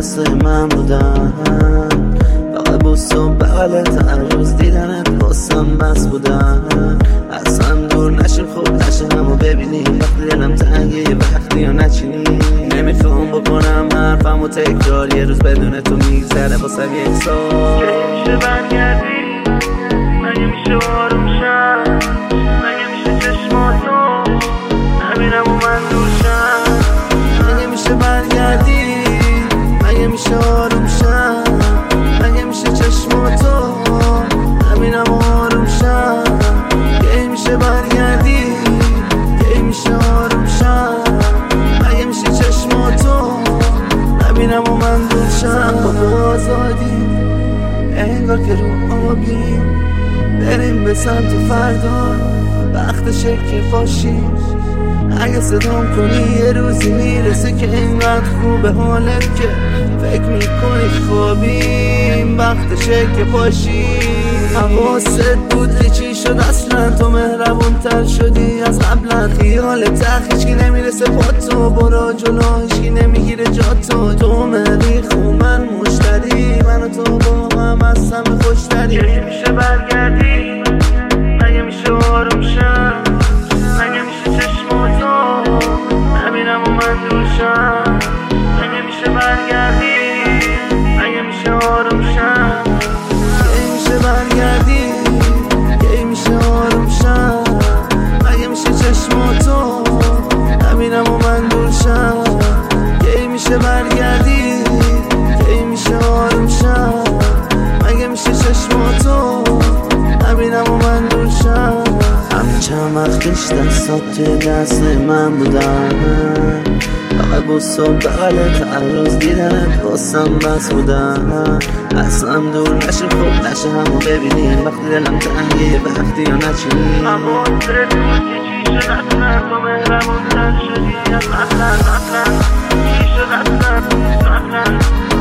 دست من بودن، فقط بوس و بغلت هر روز دیدنت واسم بس بودن. اصلا دور نشیم خوب نشه همو ببینی، وقتی دلم تنگه یه وقتی یا نچینی. نمیخوام بکنم حرفمو تکرار، یه روز بدون تو میگذره واسم یک سال. میشه برگردی، مگه میشه آروم شم، مگه میشه چشماتو نبینم و من دور شم. مگه میشه برگردی، مگه میشه آروم شم، مگه میشه چشماتو نبینم و آروم شم. کی میشه برگردی، کی میشه آروم شم، مگه میشه چشماتو نبینم و من دور شم. با آزادی انگار که رو آبی بریم به سمت فردا، وقتشه که باشیم. اگه صدام کنی یه روزی میرسه که اینقدر خوبه حالت که فکر میکنی خوابیم، وقتشه که باشی. حواست بود که چی شد اصلا، تو مهربون تر شدی از قبلا. خیالت هیچکی نمیرسه با تو، برو جلو هیچکی نمیگیره جا تو. تو مریخ و من مشتری، من و تو با هم از همه خوشتری. مگه میشه برگردی، مگه میشه آروم شم، مگه میشه چشماتو نبینم و من دور شم. مگه میشه برگردی، مگه میشه آروم شم، کی میشه برگردی، کی میشه آروم شم، مگه میشه چشماتو نبینم و من دور شم. کی میشه برگردی، کی میشه آروم شم، مگه میشه چشماتو نبینم و من دور شم. همین چند وقتش دستات توی دست من بودن، فقط بوس و بغلت هر روز دیدنت واسم بس بودن. اصلا دور نشیم خوب نشه همو ببینیم، وقتی دلم تنگه یه وقتی یا نچینی. اما درت بود که چی شد اصلا، تو مهربون تر شدی از اصلا. چی شد اصلا